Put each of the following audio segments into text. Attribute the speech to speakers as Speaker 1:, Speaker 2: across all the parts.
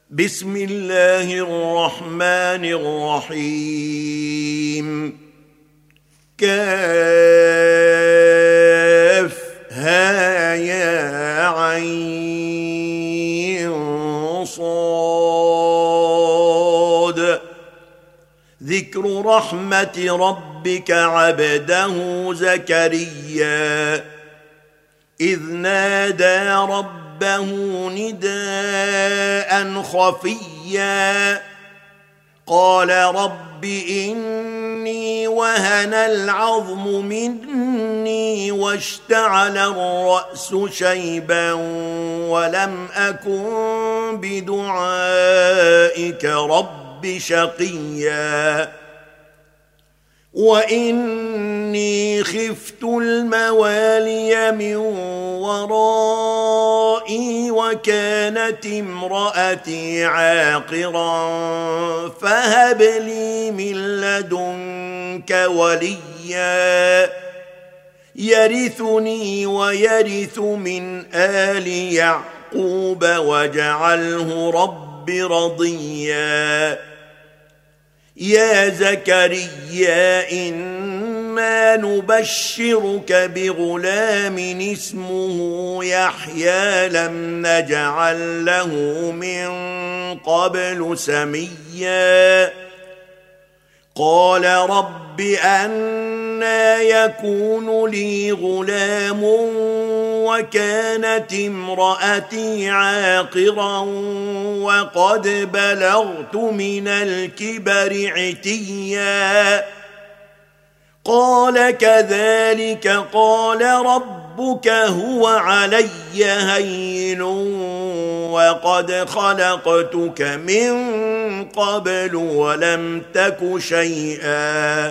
Speaker 1: بسم الله الرحمن الرحيم كافها يا عين صاد ذكر رحمة ربك عبده زكريا إذ نادى ربه نداء خفيا قال رب إني وهن العظم مني واشتعل الرأس شيبا ولم أكن بدعائك رب شقيا وإني خفت الموالي من ورائي وكانت امرأتي عاقرا فهب لي من لدنك وليا يرثني ويرث من آل يعقوب واجعله رب رضيا يا زكريا إنا نبشرك بغلام اسمه يحيى لم نجعل له من قبل سميا قال رب أنى يكون لي غلام وكانت امرأتي عاقرا وقد بلغت من الكبر عتيا قال كذلك قال ربك هو علي هين وقد خلقتك من قبل ولم تك شيئا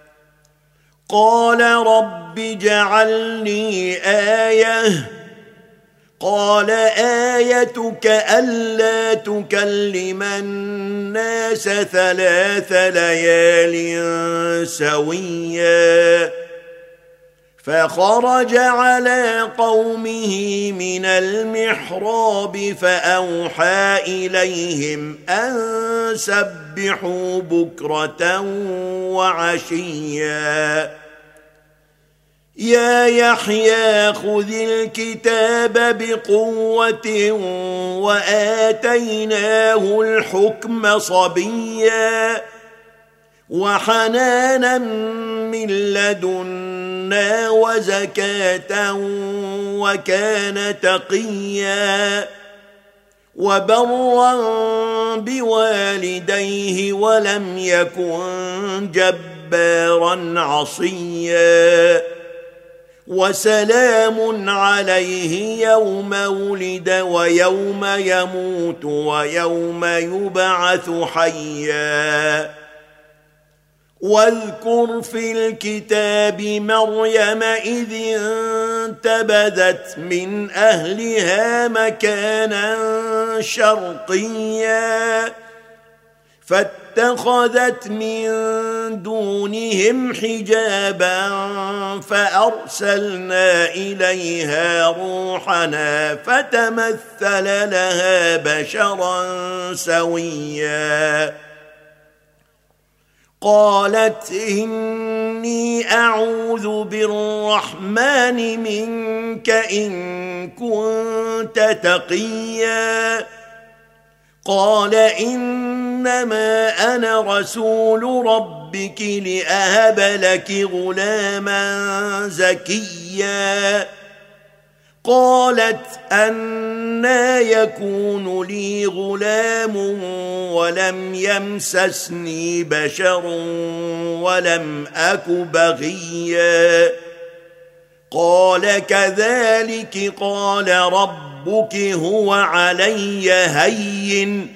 Speaker 1: قال رب اجعلني آية قال آيتك ألا تكلم الناس 3 ليال سويا فخرج على قومه من المحراب فأوحى إليهم أن سبحوا بكرة وعشيا يا يحيى خذ الكتاب بقوة وآتيناه الحكم صبيا وحنانا من لدنا وزكاة وكان تقيا وبرا بوالديه ولم يكن جبارا عصيا وسلام عليه يوم ولد ويوم يموت ويوم يبعث حيا واذكر في الكتاب مريم إذ انتبذت من أهلها مكانا شرقيا فاتخذت من دونهم حجابا فأرسلنا إليها روحنا فتمثل لها بشرا سويا قالت إني أعوذ بالرحمن منك إن كنت تقيا قال إنما أنا رسول ربك لأهب لك غلاما زكيا قالت أنى يكون لي غلام ولم يمسسني بشر ولم أك بغيا قال كذلك قال ربك هو علي هين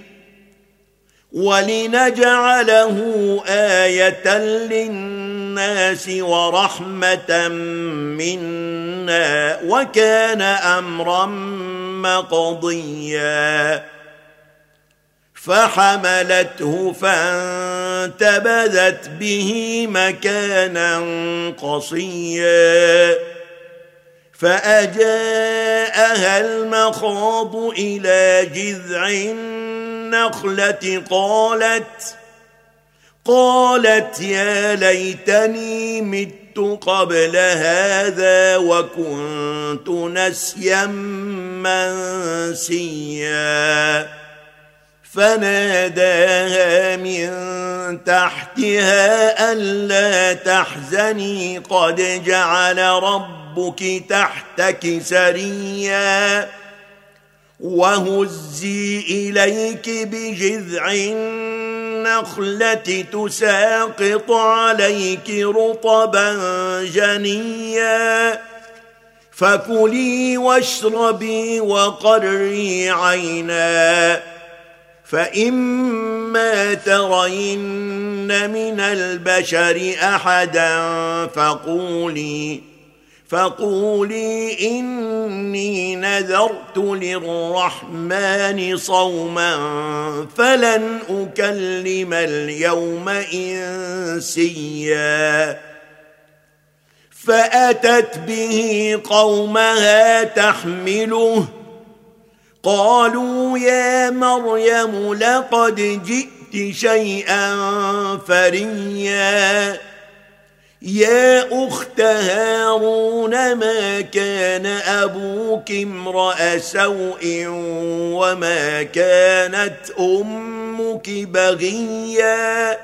Speaker 1: ولنجعله آية للناس ورحمة منا وكان أمرا مقضيا فحملته فانتبذت به مكانا قصيا فأجاءها المخاض إلى جذع النخلة قالت يا ليتني مت قبل هذا وكنت نسيا منسيا فناداها من تحتها ألا تحزني قد جعل ربك تحتك سريا وهزي إليك بجذع النخلة تساقط عليك رطبا جنيا فكلي واشربي وقري عينا فإما ترين من البشر أحدا فقولي إني نذرت للرحمن صوما فلن أكلم اليوم إنسيا فأتت به قومها تحمله قالوا يا مريم لقد جئت شيئا فريا يا أخت هارون ما كان أبوك امرأ سوء وما كانت أمك بغيا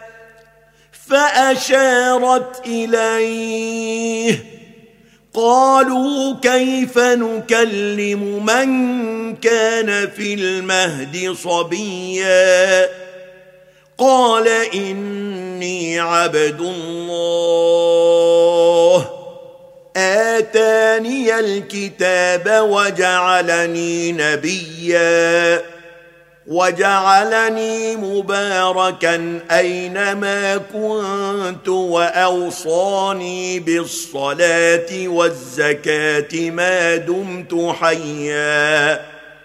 Speaker 1: فأشارت إليه قالوا كيف نكلم من كان في المهد صبيا قال إني عبد الله آتاني الكتاب وجعلني نبيا وجعلني مباركا أينما كنت وأوصاني بالصلاة والزكاة ما دمت حيا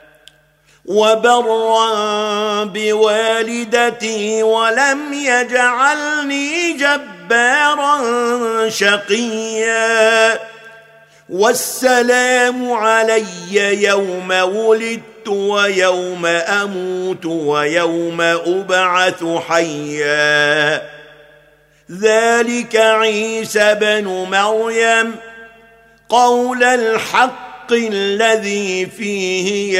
Speaker 1: وبرا بوالدتي ولم يجعلني جبارا شقيا والسلام علي يوم ولدت ويوم أموت ويوم أبعث حيا ذلك عيسى بن مريم قول الحق الذي فيه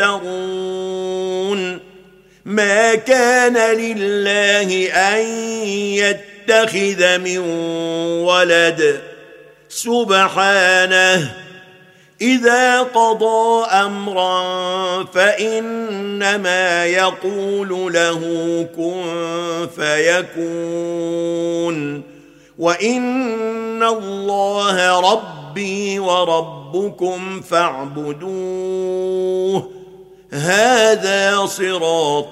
Speaker 1: يمترون ما كان لله أن يتخذ من ولد سبحانه إذا قضى أمرا فإنما يقول له كن فيكون وإن الله ربي وربكم فاعبدوه هذا صراط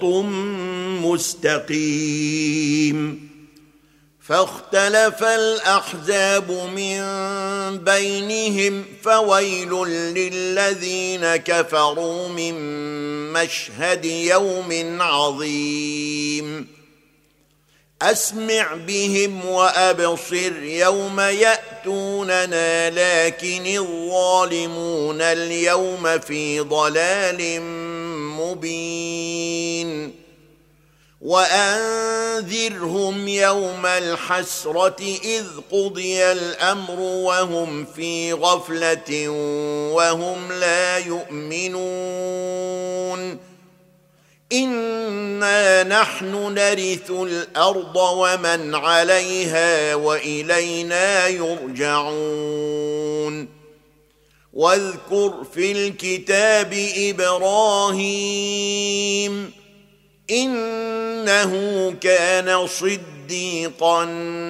Speaker 1: مستقيم فاختلف الأحزاب من بينهم فويل للذين كفروا من مشهد يوم عظيم أسمع بهم وأبصر يوم يأتوننا لكن الظالمون اليوم في ضلال مبين وأنذرهم يوم الحسرة إذ قضي الأمر وهم في غفلة وهم لا يؤمنون إنا نحن نرث الأرض ومن عليها وإلينا يرجعون واذكر في الكتاب إبراهيم إنه كان صديقا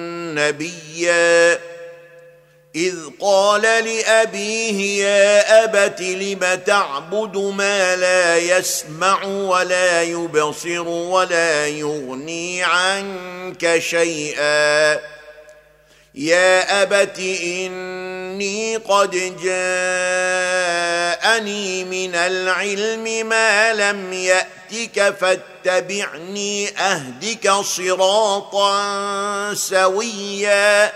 Speaker 1: نبيا إذ قال لأبيه يا أبت لم تعبد ما لا يسمع ولا يبصر ولا يغني عنك شيئا يا أبت إني قد جاءني من العلم ما لم يأتك فاتبعني أهدك صراطا سويا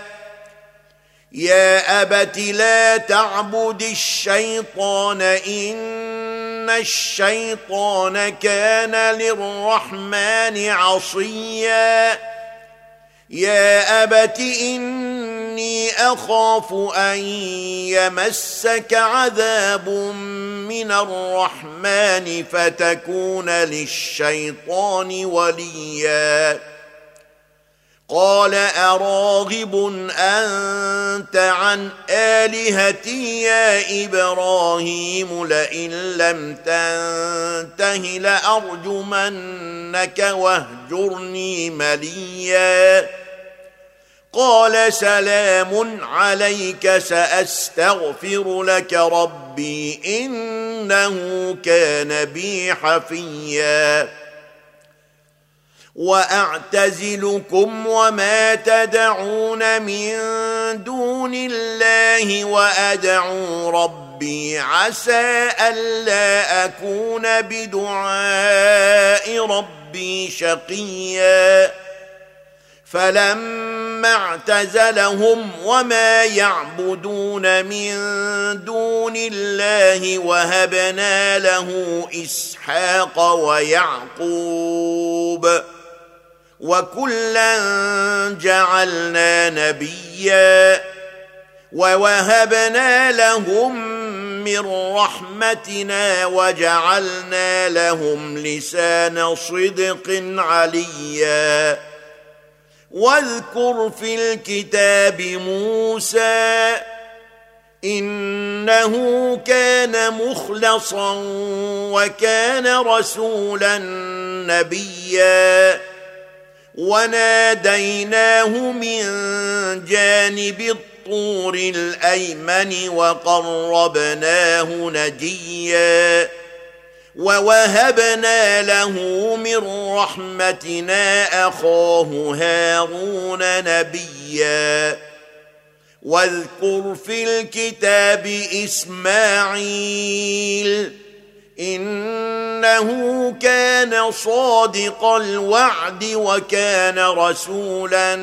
Speaker 1: يا أبت لا تعبد الشيطان إن إن الشيطان كان للرحمن عصيا يا أبت إني أخاف أن يمسك عذاب من الرحمن فتكون للشيطان وليا قال أراغب أنت عن آلهتي يا إبراهيم لئن لم تنته لأرجمنك واهجرني مليا قال سلام عليك سأستغفر لك ربي إنه كان بي حفيا وأعتزلكم وما تدعون من دون الله وأدعو ربي عسى ألا أكون بدعاء ربي شقيا فلما اعتزلهم وما يعبدون من دون الله وهبنا له إسحاق ويعقوب وكلا جعلنا نبيا ووهبنا لهم من رحمتنا وجعلنا لهم لسان صدق عليا واذكر في الكتاب موسى إنه كان مخلصا وكان رسولا نبيا وناديناه من جانب الطور الأيمن وقربناه نجيا ووهبنا له من رحمتنا أخاه هارون نبيا واذكر في الكتاب إسماعيل إنه كان صادق الوعد وكان رسولا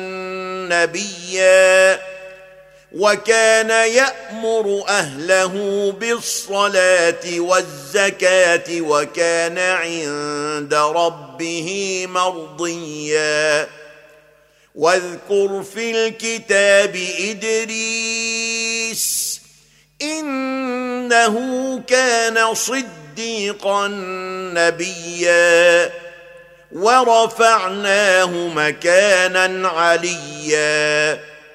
Speaker 1: نبيا وكان يأمر أهله بالصلاة والزكاة وكان عند ربه مرضيا واذكر في الكتاب إدريس إنه كان صديقا نبيا ورفعناه مكانا عليا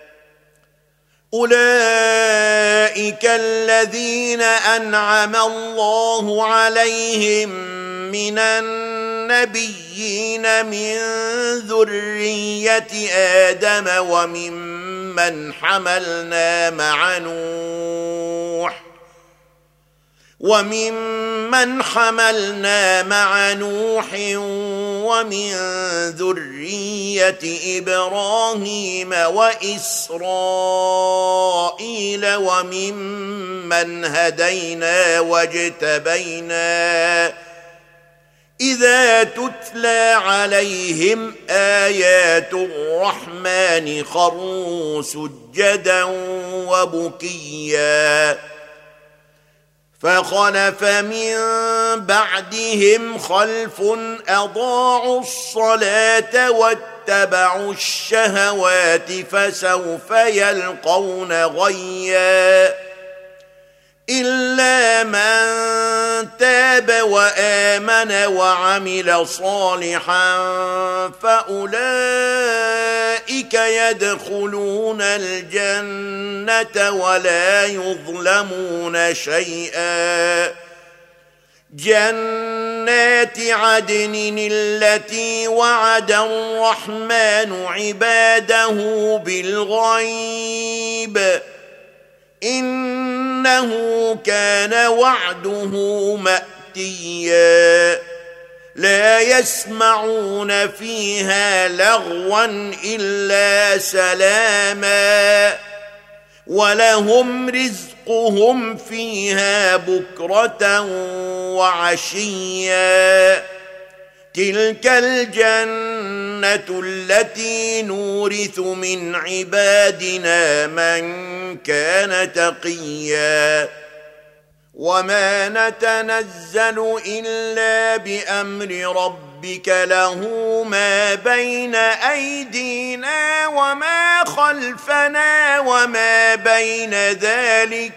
Speaker 1: أولئك الذين أنعم الله عليهم من النبيين من ذرية آدم وممن حملنا مع نوح ومن ذرية إبراهيم وإسرائيل وممن هدينا واجتبينا إذا تتلى عليهم آيات الرحمن خروا سجدا وبكيا فخلف من بعدهم خلف أضاعوا الصلاة واتبعوا الشهوات فسوف يلقون غيا إلا من تاب وآمن وعمل صالحا فأولئك يدخلون الجنة ولا يظلمون شيئا جنات عدن التي وعد الرحمن عباده بالغيب إنه كان وعده مأتيا لا يسمعون فيها لغوا إلا سلاما ولهم رزقهم فيها بكرة وعشيا تلك الجنة التي نورث من عبادنا من كان تقيا وما نتنزل إلا بأمر ربك له ما بين أيدينا وما خلفنا وما بين ذلك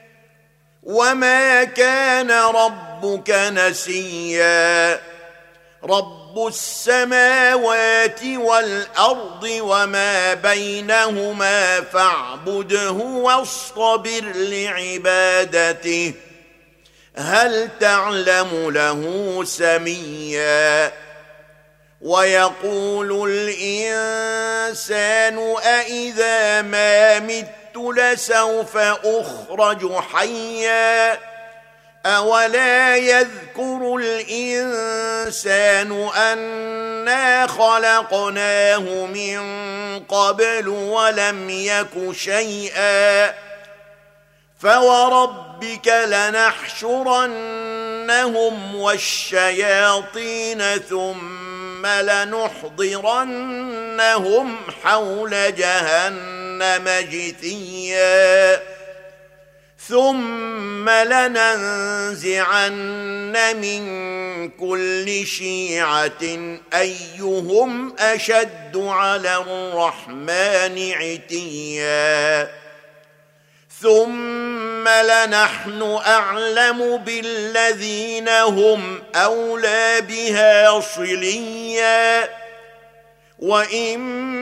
Speaker 1: وما كان ربك نسيا رب السماوات والأرض وما بينهما فاعبده واصطبر لعبادته هل تعلم له سميا ويقول الإنسان أإذا ما مت لسوف أخرج حيا أولا يذكر الإنسان أنا خلقناه من قبل ولم يك شيئا فوربك لنحشرنهم والشياطين ثم لنحضرنهم حول جهنم جثيا ثم لننزعن من كل شيعة أيهم أشد على الرحمن عتيا ثم لنحن أعلم بالذين هم أولى بها صليا وإن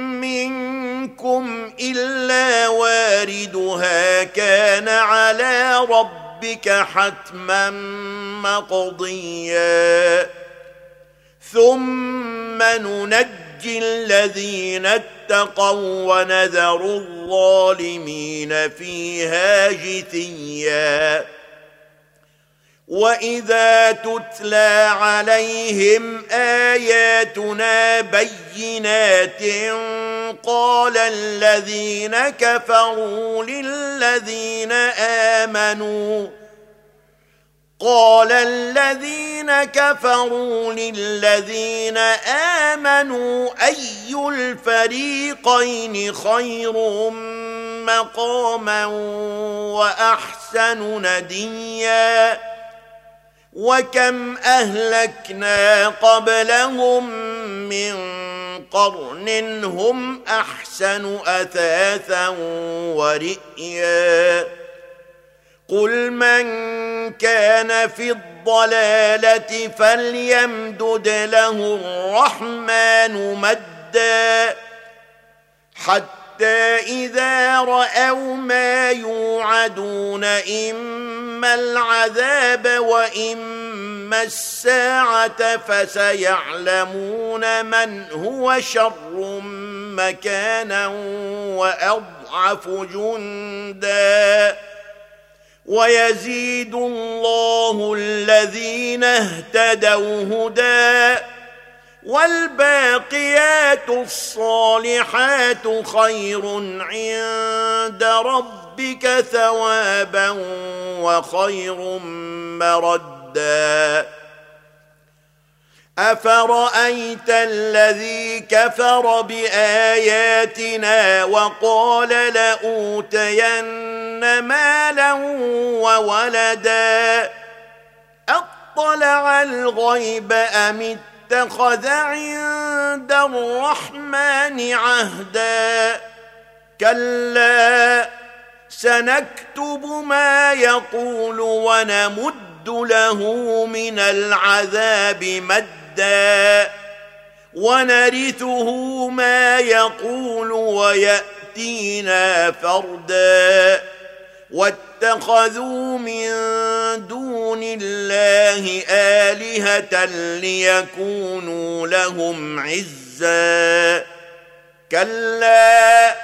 Speaker 1: منكم إلا واردها كان على ربك حتما مقضيا ثم ننجي الذين اتقوا ونذر الظالمين فيها جثيا وإذا تتلى عليهم آياتنا بينات قال الذين كفروا للذين آمنوا أي الفريقين خير مقاما وأحسن نديا وكم أهلكنا قبلهم من قرن هم أحسن أثاثا ورئيا قل من كان في الضلالة فليمدد له الرحمن مدا حتى إذا رأوا ما يوعدون إما العذاب وإما الساعة فسيعلمون من هو شر مكانا وأضعف جندا ويزيد الله الذين اهتدوا هدى والباقيات الصالحات خير عند ربك ثوابا وخير مردا أفرأيت الذي كفر بآياتنا وقال لأوتين مالا وولدا أطلع الغيب أم اتخذ عند الرحمن عهدا كلا سنكتب ما يقول ونمد له من العذاب مدا ونرثه ما يقول ويأتينا فردا واتخذوا من دون الله آلهة ليكونوا لهم عزا كلا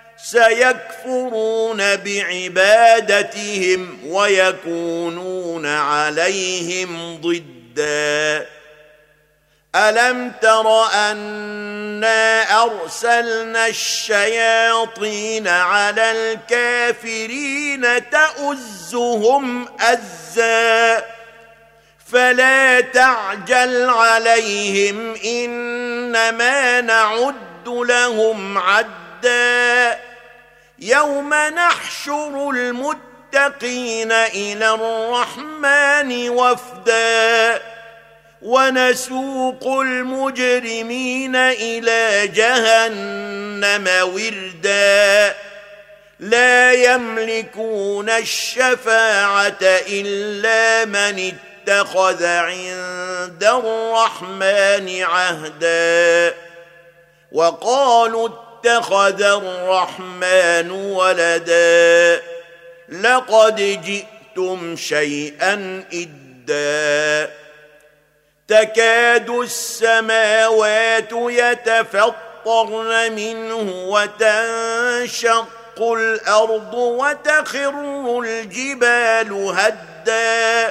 Speaker 1: سيكفرون بعبادتهم ويكونون عليهم ضدا ألم تر أنا أرسلنا الشياطين على الكافرين تؤزهم أزا فلا تعجل عليهم إنما نعد لهم عدا يوم نحشر المتقين المتقين إلى الرحمن وفدا ونسوق المجرمين إلى جهنم وردا لا يملكون الشفاعة إلا من اتخذ عند الرحمن عهدا وقالوا اتخذ الرحمن ولدا لقد جئتم شيئا إدا تكاد السماوات يتفطرن منه وتنشق الأرض وتخر الجبال هدا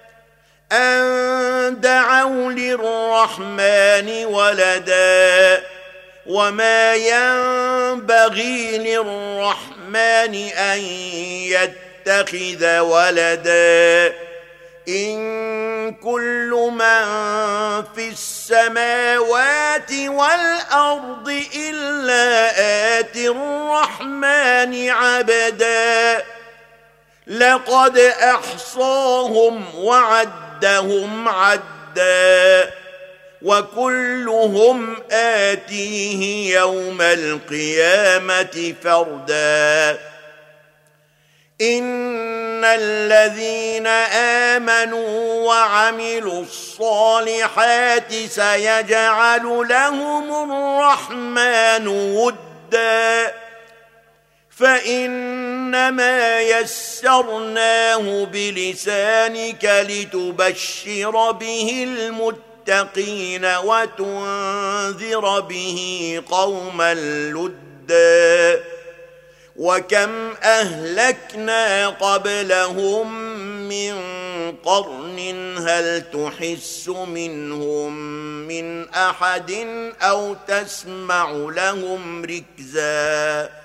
Speaker 1: أن دعوا للرحمن ولدا وما ينبغي للرحمن أن يتخذ ولدا إن كل من في السماوات والأرض إلا آتي الرحمن عبدا لقد أحصاهم وعدهم عدا وكلهم آتيه يوم القيامة فردا إن الذين آمنوا وعملوا الصالحات سيجعل لهم الرحمن ودا فإنما يسرناه بلسانك لتبشر به المتقين وتنذر به قوما لدا وكم أهلكنا قبلهم من قرن هل تحس منهم من أحد أو تسمع لهم ركزا